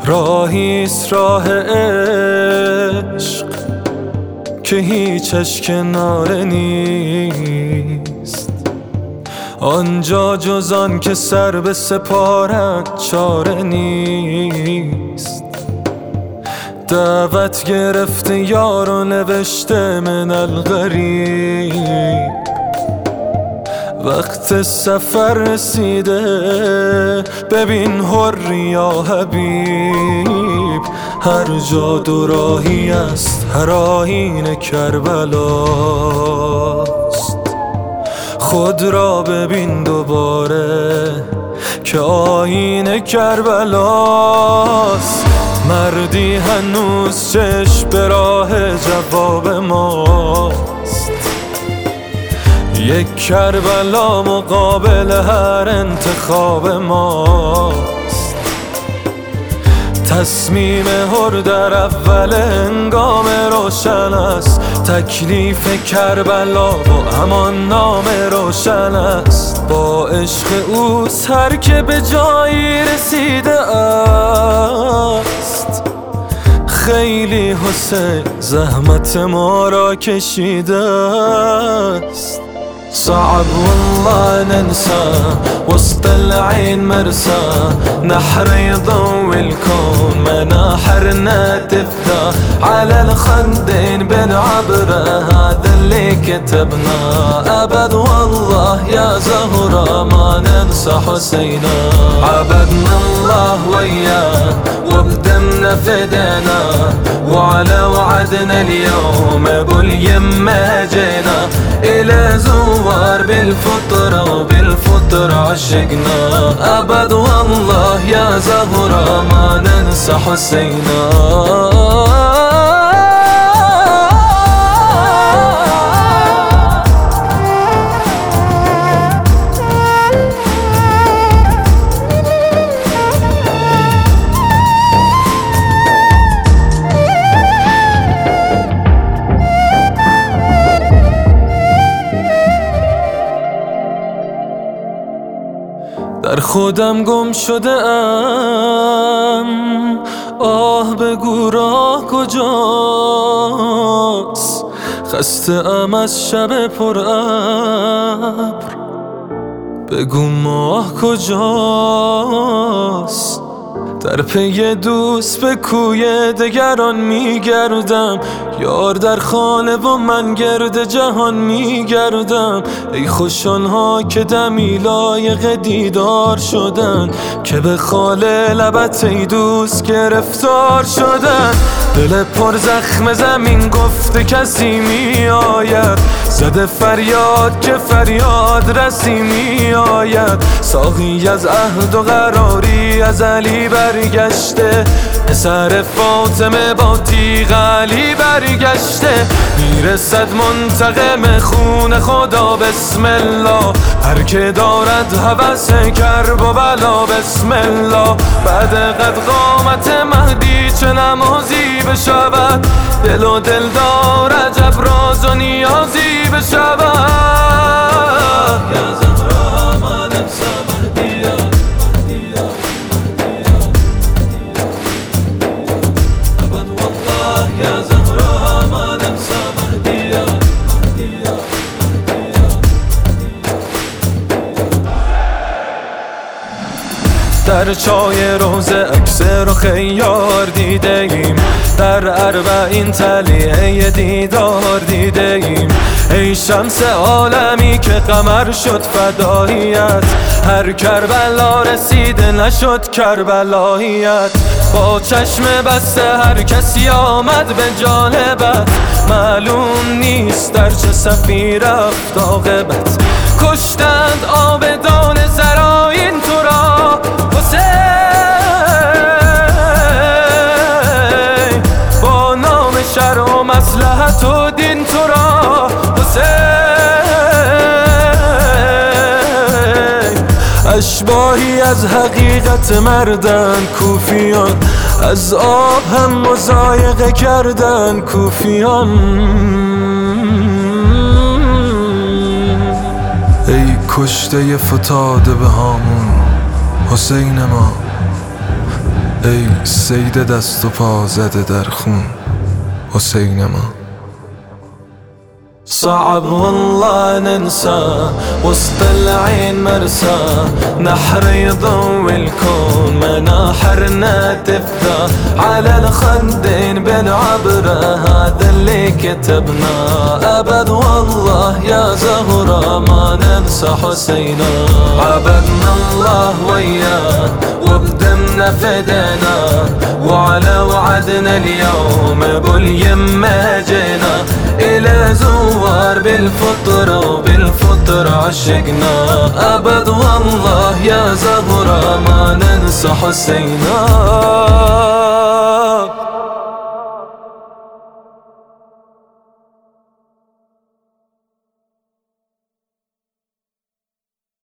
راهیست راه عشق که هیچش کناره نیست، آنجا جز آن که سر به سپارد چاره نیست. دعوت گرفته یار و نوشته من الغریب، وقت سفر رسیده ببین حری یا حبیب. هر جا دو راهی است، هر آیین کربلاست. خود را ببین دوباره که آیین کربلاست. مردی هنوز چشم به راه جواب ماست، یک کربلا مقابل هر انتخاب ماست. تصمیم حر در اول هنگام روشن است، تکلیف کربلا و همان نام روشن است. با عشق اوست هر که به جایی رسیده است. خیلی حسین زحمت ما را کشیده است. صعب والله ننسى وسط العين مرسى، نحر يضوي الكون مناحرنا تفدى، على الخدين بنعبره هذا اللي كتبنا. أبد والله يا زهرة ما ننسى حسينا، عبدنا الله وياه وبدمنا فدينا، وعلى وعدنا اليوم ابو اليمة جينا. إلى زوار بالفطرة وبالفطرة عشقنا، أبد والله يا زهرة ما ننسى حسينا. در خودم گم شده ام، آه بگو راه کجاست. خسته ام از شب پر ابر، بگو ماه کجاست. در پی دوست به کوی دگران میگردم، یار در خانه و من گرد جهان میگردم. ای خوش آنها که دمی لایق دیدار شدن، که به خال لبت ای دوست گرفتار شدن. دل پر زخم زمین گفته کسی می آید، زده فریاد که فریاد رسی می آید. ساقی از عهد و قراری از علی برگشته، پسر فاطمه با تیغ علی برگشته. میرسد منتقم خون خدا بسم الله، هر که دارد هوس کرب و بلا بسم الله. بعد قد قامت مهدی چه نمازی بشود، دل و دل دار عجب راز و نیازی بشود. یا زهرا ما ننسى مهدی‌ها، ابد والله یا زهرا ما ننسى مهدی‌ها. در چای روزه عکس رخ یار دیده ایم، در اربعین تلیه دیدار دیده ایم. ای شمس عالمی که قمر شد فداییت، هر کربلا رسیده نشد کربلاییت. با چشم بسته هر کسی آمد به جانبت، معلوم نیست در چه صفی رفت عاقبت. کشتند عابدان زراین تو را حسین، با نام شرع و مصلحت و دین تو را حسین. اشباهی از حقیقت مردن کوفیان، از آب هم مضایقه کردن کوفیان. ای کشته فتاده به هامون حسین ما، ای سید دست و پا زده در خون حسین ما. صعب والله ننسى وسط العين مرسى، نحر يضوي الكون مناحرنا تفتح على الخدين بالعبرة، هذا اللي كتبنا أبد والله يا زهرة ما ننسى حسينا. عبدنا الله وياه وبدمنا فدينا، وعلى وعدنا اليوم باليمة جينا، إلى زوار بالفطرة وبالفطرة عشقنا، أبد والله يا زهرة ما ننسى حسينا.